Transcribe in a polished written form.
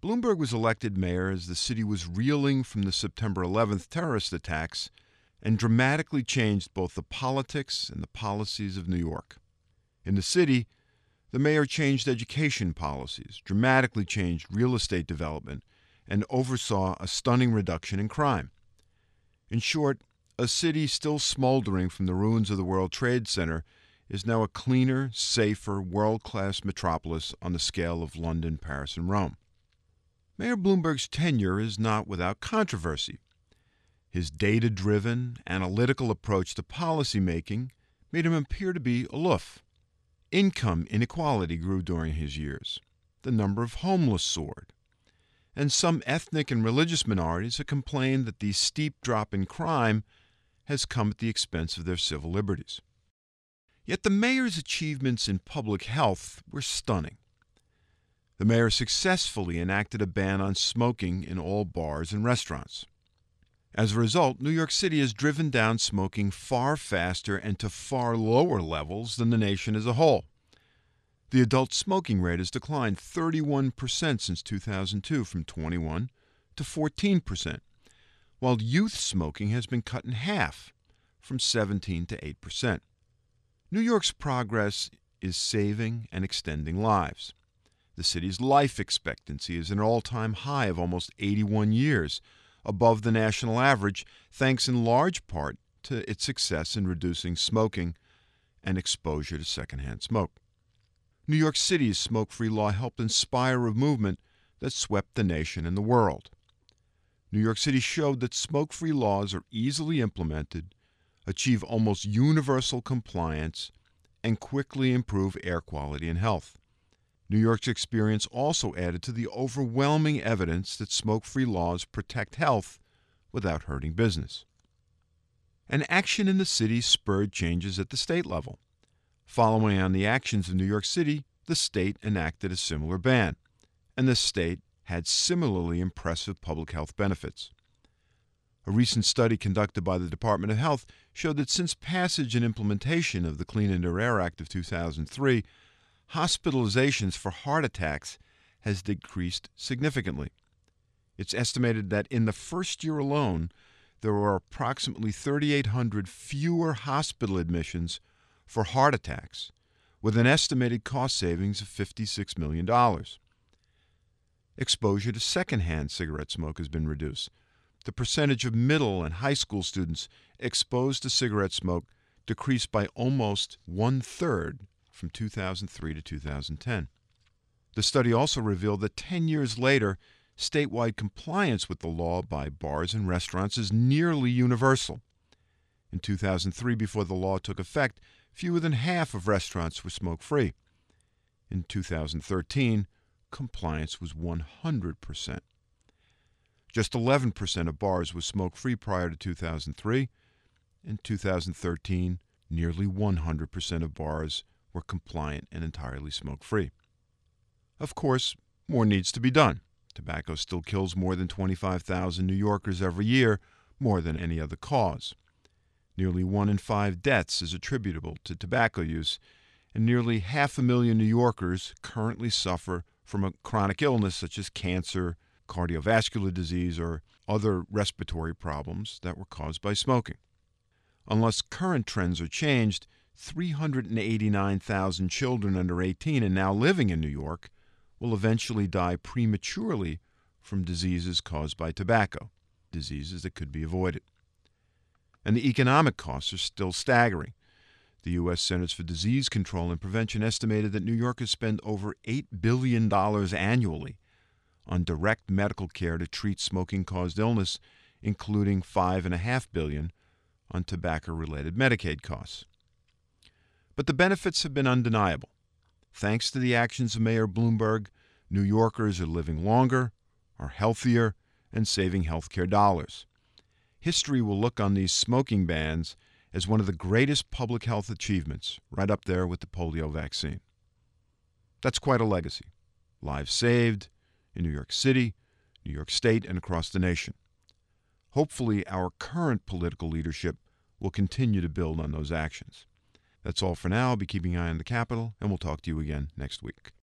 Bloomberg was elected mayor as the city was reeling from the September 11th terrorist attacks and dramatically changed both the politics and the policies of New York. In the city, the mayor changed education policies, dramatically changed real estate development, and oversaw a stunning reduction in crime. In short, a city still smoldering from the ruins of the World Trade Center is now a cleaner, safer, world-class metropolis on the scale of London, Paris, and Rome. Mayor Bloomberg's tenure is not without controversy. His data-driven, analytical approach to policymaking made him appear to be aloof. Income inequality grew during his years. The number of homeless soared. And some ethnic and religious minorities have complained that the steep drop in crime has come at the expense of their civil liberties. Yet the mayor's achievements in public health were stunning. The mayor successfully enacted a ban on smoking in all bars and restaurants. As a result, New York City has driven down smoking far faster and to far lower levels than the nation as a whole. The adult smoking rate has declined 31% since 2002, from 21% to 14%, while youth smoking has been cut in half, from 17% to 8%. New York's progress is saving and extending lives. The city's life expectancy is at an all-time high of almost 81 years, above the national average, thanks in large part to its success in reducing smoking and exposure to secondhand smoke. New York City's smoke-free law helped inspire a movement that swept the nation and the world. New York City showed that smoke-free laws are easily implemented, achieve almost universal compliance, and quickly improve air quality and health. New York's experience also added to the overwhelming evidence that smoke-free laws protect health without hurting business. And action in the city spurred changes at the state level. Following on the actions of New York City, the state enacted a similar ban, and the state had similarly impressive public health benefits. A recent study conducted by the Department of Health showed that since passage and implementation of the Clean Air Act of 2003, hospitalizations for heart attacks has decreased significantly. It's estimated that in the first year alone, there were approximately 3,800 fewer hospital admissions for heart attacks, with an estimated cost savings of $56 million. Exposure to secondhand cigarette smoke has been reduced. The percentage of middle and high school students exposed to cigarette smoke decreased by almost one-third from 2003 to 2010. The study also revealed that 10 years later, statewide compliance with the law by bars and restaurants is nearly universal. In 2003, before the law took effect, fewer than half of restaurants were smoke-free. In 2013, compliance was 100%. Just 11% of bars were smoke-free prior to 2003. In 2013, nearly 100% of bars were compliant and entirely smoke-free. Of course, more needs to be done. Tobacco still kills more than 25,000 New Yorkers every year, more than any other cause. Nearly 1 in 5 deaths is attributable to tobacco use, and nearly 500,000 New Yorkers currently suffer from a chronic illness such as cancer, cardiovascular disease, or other respiratory problems that were caused by smoking. Unless current trends are changed, 389,000 children under 18 and now living in New York will eventually die prematurely from diseases caused by tobacco, diseases that could be avoided. And the economic costs are still staggering. The U.S. Centers for Disease Control and Prevention estimated that New Yorkers spend over $8 billion annually on direct medical care to treat smoking-caused illness, including $5.5 billion on tobacco-related Medicaid costs. But the benefits have been undeniable. Thanks to the actions of Mayor Bloomberg, New Yorkers are living longer, are healthier, and saving healthcare dollars. History will look on these smoking bans as one of the greatest public health achievements, right up there with the polio vaccine. That's quite a legacy. Lives saved in New York City, New York State, and across the nation. Hopefully, our current political leadership will continue to build on those actions. That's all for now. I'll be keeping an eye on the Capitol, and we'll talk to you again next week.